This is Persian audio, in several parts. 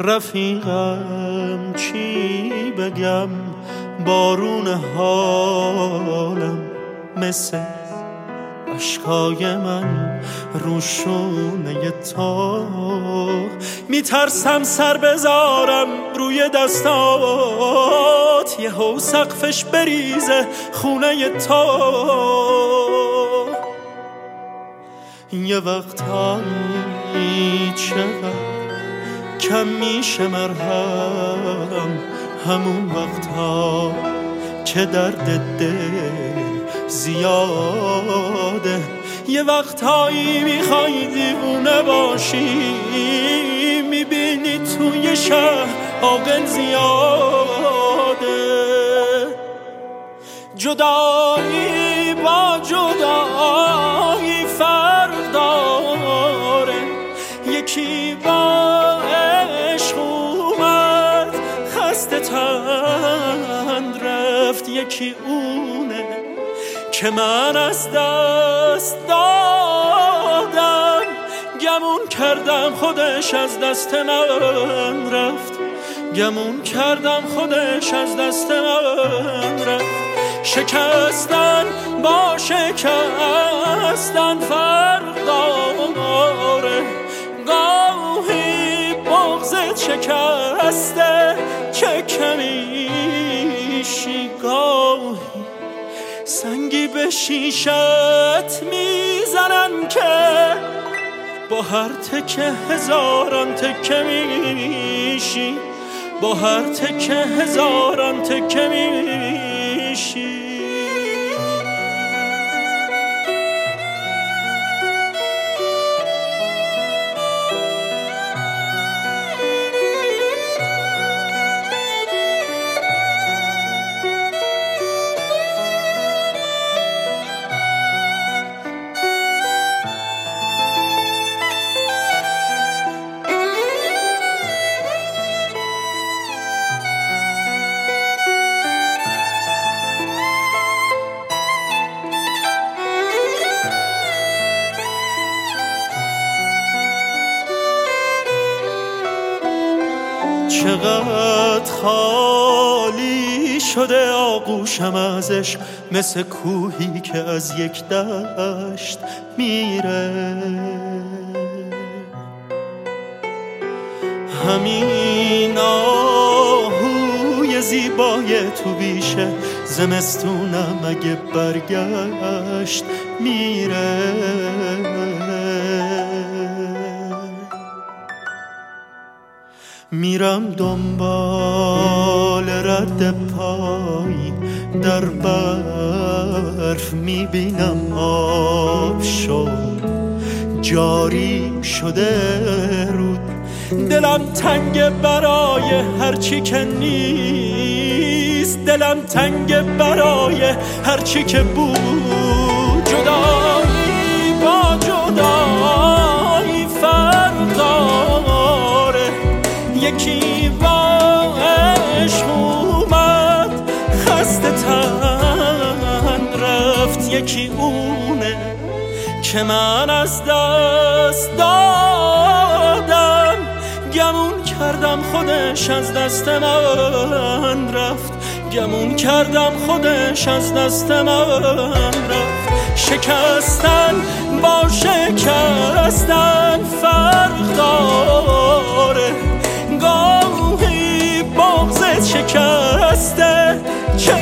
رفیقم چی بگم، بارون حالم مثل اشکای من رو شونه تو. میترسم سر بذارم روی دستات، یهو سقفش بریزه خونه تو. یه وقتایی چقدر کم میشه مرهم، همون وقتا که درد دل زیاده. یه وقتایی میخوای دیوونه باشی، میبینی توی شهر عاقل زیاده. جدایی با جدایی فرق داره، یکی با عشق اومد خسته تن رفت، یکی اونه که من از دست دادم. گمون کردم خودش از دست من رفت، گمون کردم خودش از دست من رفت. شکستن با شکستن فرق داره، گاهی بغضت شکسته چه کمیشی، گاهی سنگی به شیشت میزنن که با هر تکه هزاران تکه میشی، با هر تکه هزاران تکه میشی. چقدر خالی شده آغوشم ازش، مثل کوهی که از یک دشت میره. همین آهوی زیبای تو بیشه، زمستونم اگه برگشت میره. میرم دنبال رد پای در برف، میبینم آب شد جاری شده رود. دلم تنگ برای هرچی که نیست، دلم تنگ برای هرچی که بود. جدایی با جدایی فرق داره، یکی با عشق اومد خسته تن رفت، یکی اونه که من از دست دادم. گمون کردم خودش از دست من رفت، گمون کردم خودش از دست من رفت. شکستن با شکستن فرق داره، گاهی بغضت شکسته چه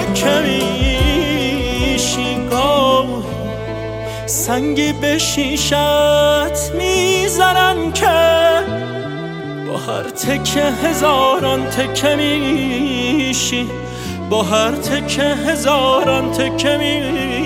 کمیشی، گاهی سنگی به شیشت میزنن که با هر تکه هزاران تکه میشی، با هر تکه هزاران تکه میشی.